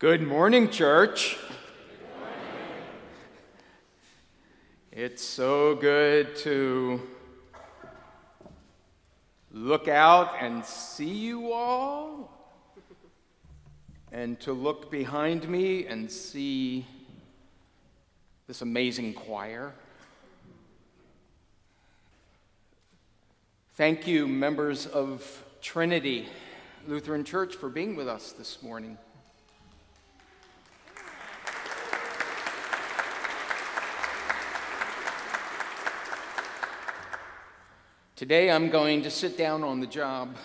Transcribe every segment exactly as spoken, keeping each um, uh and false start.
Good morning, church. Good morning. It's so good to look out and see you all, and to look behind me and see this amazing choir. Thank you, members of Trinity Lutheran Church, for being with us this morning. Today I'm going to sit down on the job.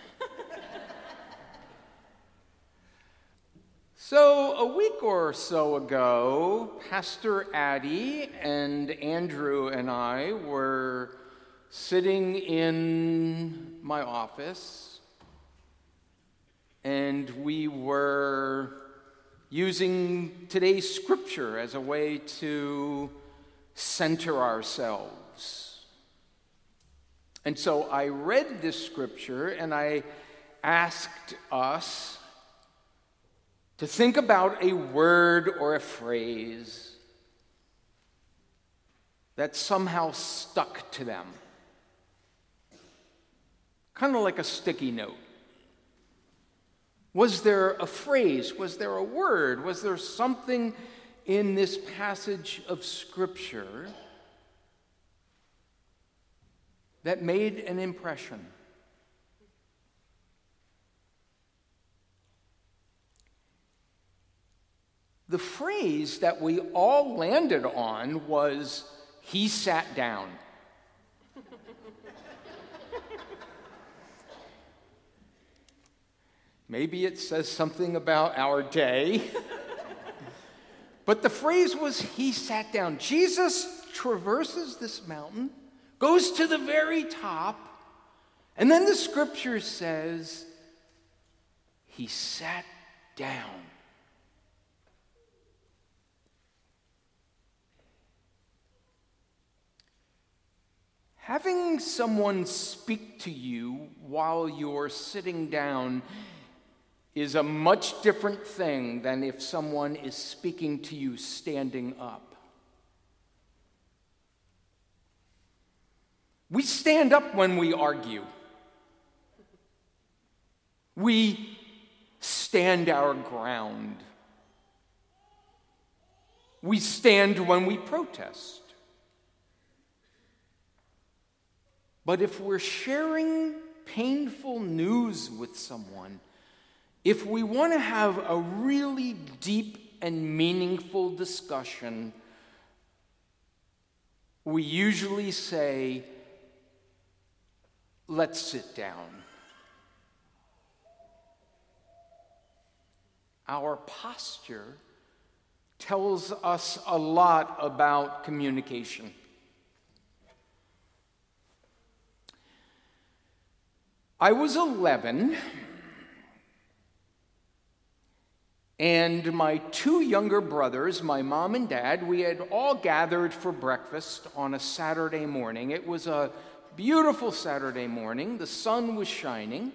So a week or so ago, Pastor Addie and Andrew and I were sitting in my office, and we were using today's scripture as a way to center ourselves. And so I read this scripture, and I asked us to think about a word or a phrase that somehow stuck to them. Kind of like a sticky note. Was there a phrase? Was there a word? Was there something in this passage of scripture that made an impression? The phrase that we all landed on was, "He sat down." Maybe it says something about our day. But the phrase was, "He sat down." Jesus traverses this mountain, goes to the very top, and then the scripture says, he sat down. Having someone speak to you while you're sitting down is a much different thing than if someone is speaking to you standing up. We stand up when we argue. We stand our ground. We stand when we protest. But if we're sharing painful news with someone, if we want to have a really deep and meaningful discussion, we usually say, "Let's sit down." Our posture tells us a lot about communication. I was eleven, and my two younger brothers, my mom and dad, we had all gathered for breakfast on a Saturday morning. It was a beautiful Saturday morning. The sun was shining.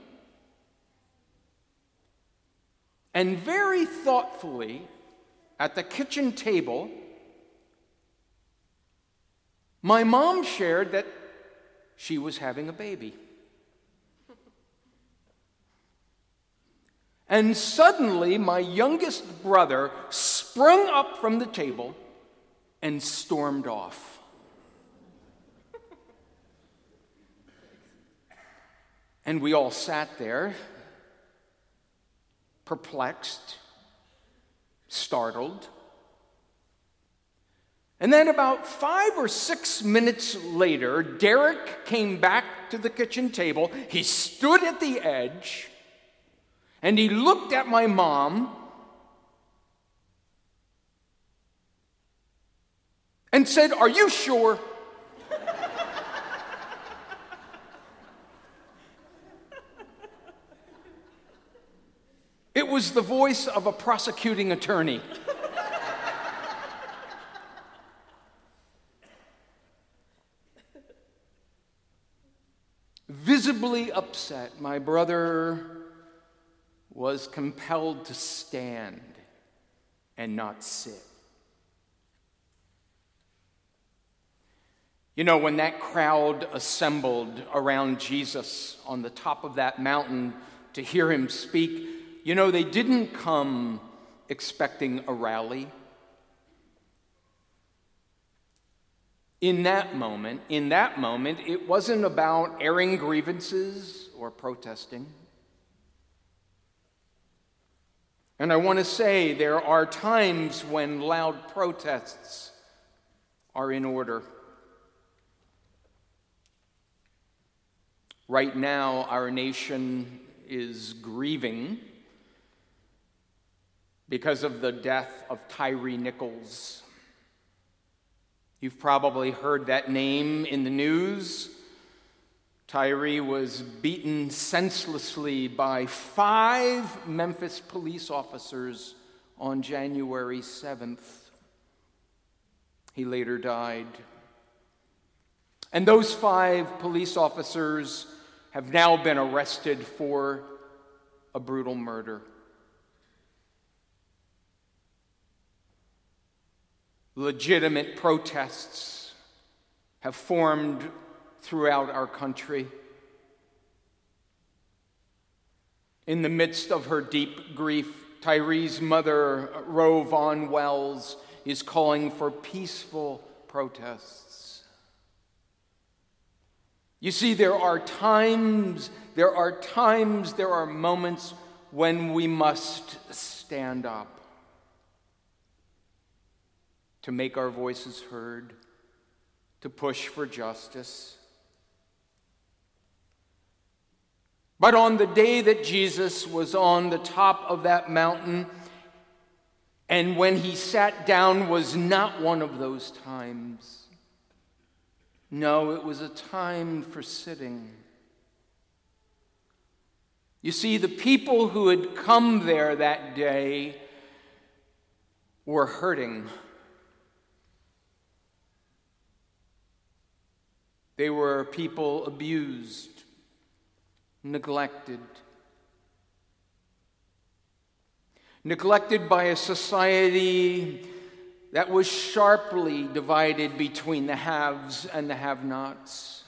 And very thoughtfully, at the kitchen table, my mom shared that she was having a baby. And suddenly, my youngest brother sprung up from the table and stormed off. And we all sat there, perplexed, startled. And then about five or six minutes later, Derek came back to the kitchen table. He stood at the edge, and he looked at my mom and said, "Are you sure?" It was the voice of a prosecuting attorney. Visibly upset, my brother was compelled to stand and not sit. You know, when that crowd assembled around Jesus on the top of that mountain to hear him speak, you know, they didn't come expecting a rally. In that moment, in that moment, it wasn't about airing grievances or protesting. And I want to say there are times when loud protests are in order. Right now, our nation is grieving because of the death of Tyre Nichols. You've probably heard that name in the news. Tyre was beaten senselessly by five Memphis police officers on January seventh. He later died. And those five police officers have now been arrested for a brutal murder. Legitimate protests have formed throughout our country. In the midst of her deep grief, Tyre's mother, Ro Vaughn Wells, is calling for peaceful protests. You see, there are times, there are times, there are moments when we must stand up to make our voices heard, to push for justice. But on the day that Jesus was on the top of that mountain, and when he sat down was not one of those times. No, it was a time for sitting. You see, the people who had come there that day were hurting. They were people abused, neglected. Neglected by a society that was sharply divided between the haves and the have-nots.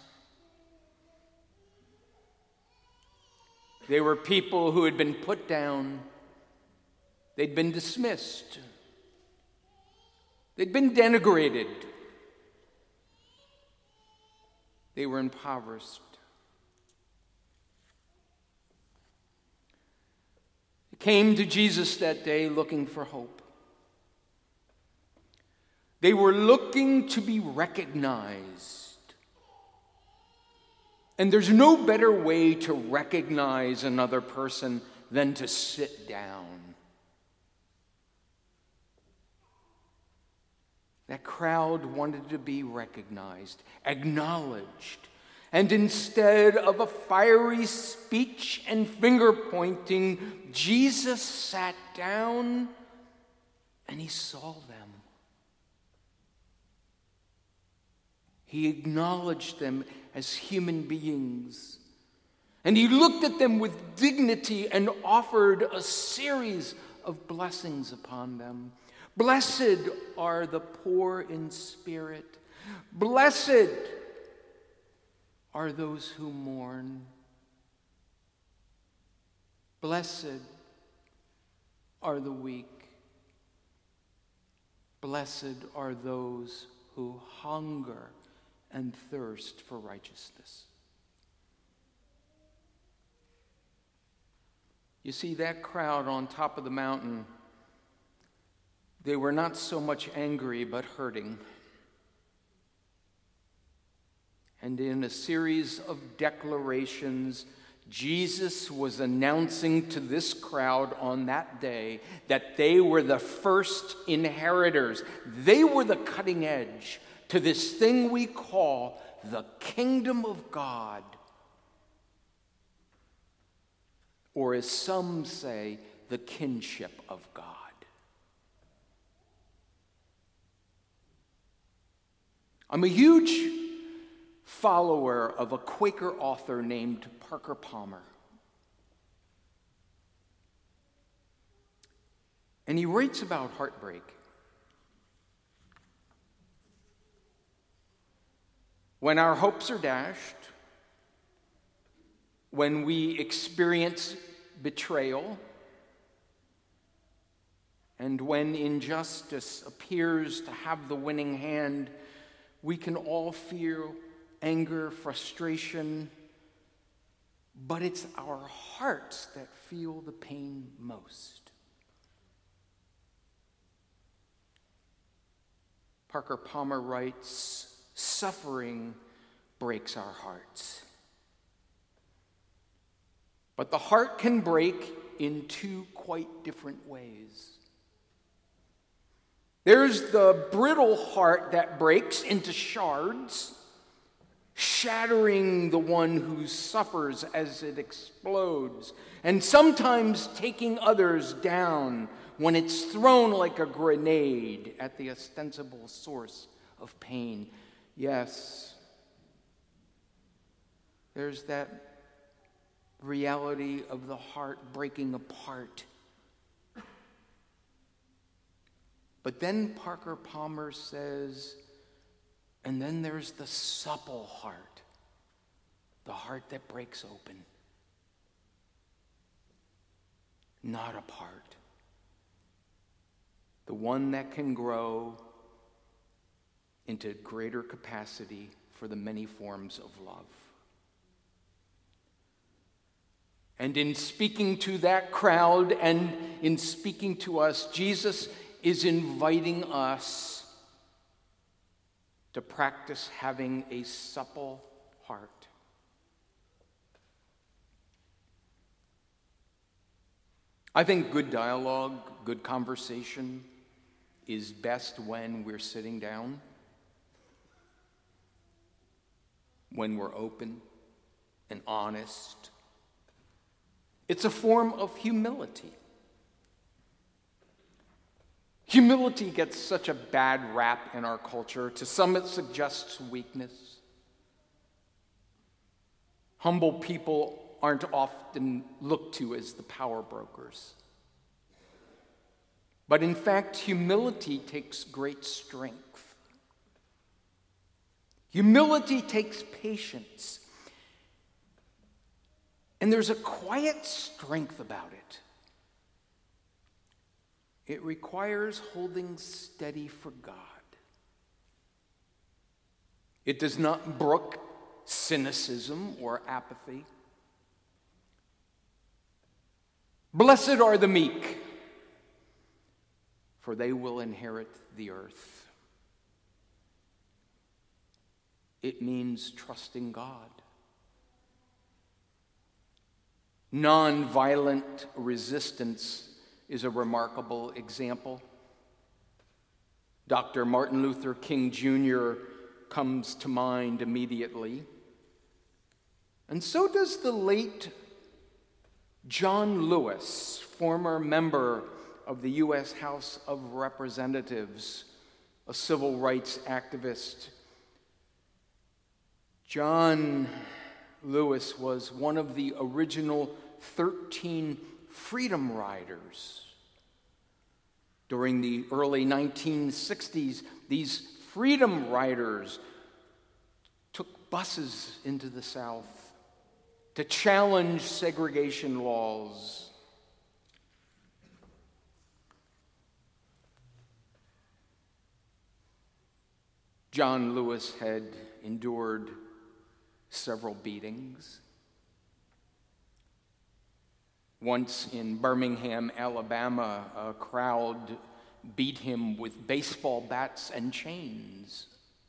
They were people who had been put down. They'd been dismissed. They'd been denigrated. They were impoverished. They came to Jesus that day looking for hope. They were looking to be recognized. And there's no better way to recognize another person than to sit down. That crowd wanted to be recognized, acknowledged. And instead of a fiery speech and finger pointing, Jesus sat down and he saw them. He acknowledged them as human beings. And he looked at them with dignity and offered a series of blessings upon them. Blessed are the poor in spirit. Blessed are those who mourn. Blessed are the weak. Blessed are those who hunger and thirst for righteousness. You see, that crowd on top of the mountain, they were not so much angry, but hurting. And in a series of declarations, Jesus was announcing to this crowd on that day that they were the first inheritors. They were the cutting edge to this thing we call the kingdom of God. Or as some say, the kinship of God. I'm a huge follower of a Quaker author named Parker Palmer. And he writes about heartbreak. When our hopes are dashed, when we experience betrayal, and when injustice appears to have the winning hand, we can all feel anger, frustration, but it's our hearts that feel the pain most. Parker Palmer writes, "Suffering breaks our hearts. But the heart can break in two quite different ways. There's the brittle heart that breaks into shards, shattering the one who suffers as it explodes, and sometimes taking others down when it's thrown like a grenade at the ostensible source of pain. Yes, there's that reality of the heart breaking apart. But then Parker Palmer says, and then there's the supple heart, the heart that breaks open, not apart, the one that can grow into greater capacity for the many forms of love. And in speaking to that crowd and in speaking to us, Jesus is inviting us to practice having a supple heart. I think good dialogue, good conversation is best when we're sitting down, when we're open and honest. It's a form of humility. Humility gets such a bad rap in our culture. To some, it suggests weakness. Humble people aren't often looked to as the power brokers. But in fact, humility takes great strength. Humility takes patience. And there's a quiet strength about it. It requires holding steady for God. It does not brook cynicism or apathy. Blessed are the meek, for they will inherit the earth. It means trusting God. Nonviolent resistance is a remarkable example. Doctor Martin Luther King Junior comes to mind immediately. And so does the late John Lewis, former member of the U S House of Representatives, a civil rights activist. John Lewis was one of the original thirteen Freedom Riders. During the early nineteen sixties, these Freedom Riders took buses into the South to challenge segregation laws. John Lewis had endured several beatings. Once in Birmingham, Alabama, a crowd beat him with baseball bats and chains.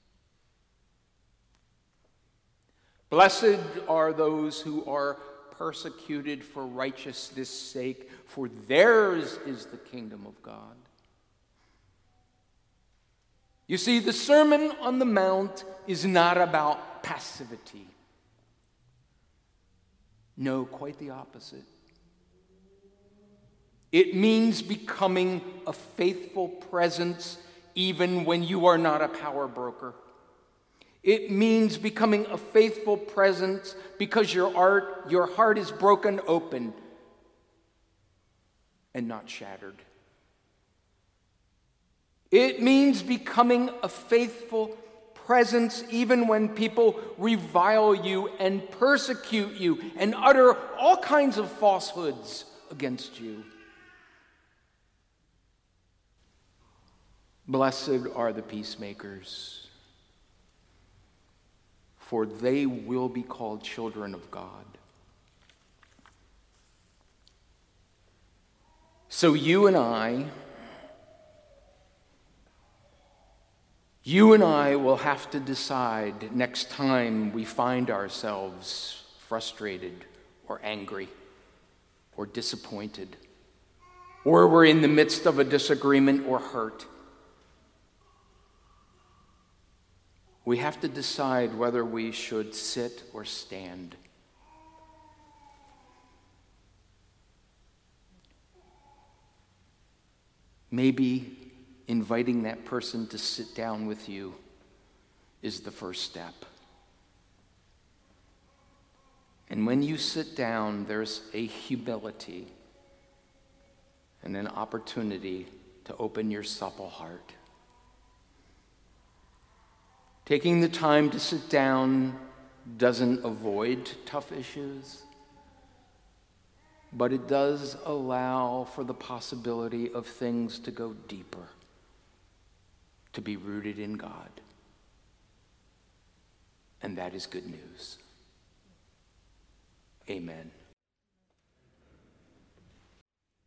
Blessed are those who are persecuted for righteousness' sake, for theirs is the kingdom of God. You see, the Sermon on the Mount is not about passivity. No, quite the opposite. It means becoming a faithful presence even when you are not a power broker. It means becoming a faithful presence because your heart, your heart is broken open and not shattered. It means becoming a faithful presence even when people revile you and persecute you and utter all kinds of falsehoods against you. Blessed are the peacemakers, for they will be called children of God. So you and I, you and I will have to decide next time we find ourselves frustrated or angry or disappointed, or we're in the midst of a disagreement or hurt. We have to decide whether we should sit or stand. Maybe inviting that person to sit down with you is the first step. And when you sit down, there's a humility and an opportunity to open your supple heart. Taking the time to sit down doesn't avoid tough issues, but it does allow for the possibility of things to go deeper, to be rooted in God. And that is good news. Amen.